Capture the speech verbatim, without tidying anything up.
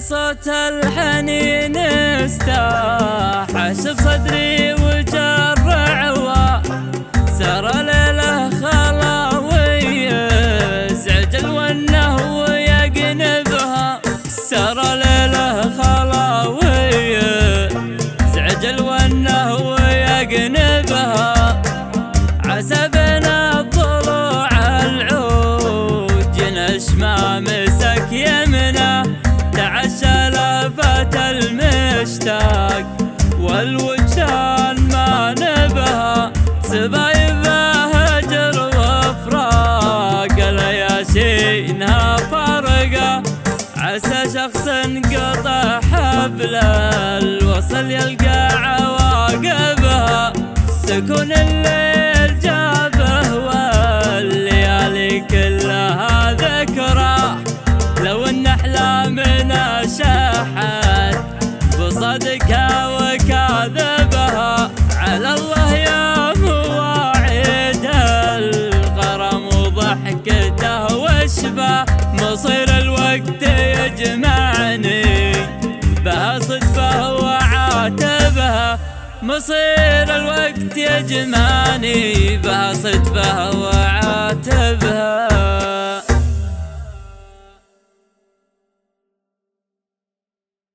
صوت الحنين استاحش بصدري وجرع سار ليله خلاوي زعج الونه ويقنبها سار ليله خلاوي زعج الونه ويقنبها عسى بين الضلوع العود ينش ما مسك يمنه تعشى لفت المشتاق والوجدان ما نبها سبايبه هجر وفراق لياسينها فرقه عسى شخص انقطع حبل الوصل يلقى عواقبها سكون الليل جابه والليالي كلها ذكرى لو ان احلامنا شاحت بصدقها وكاذبها على الله يا مواعيد الغرام وضحكته واشبه مصير الوقت يجمعني بها صدفه وعاتبها مصير الوقت يجمعني بها صدفه وعاتبها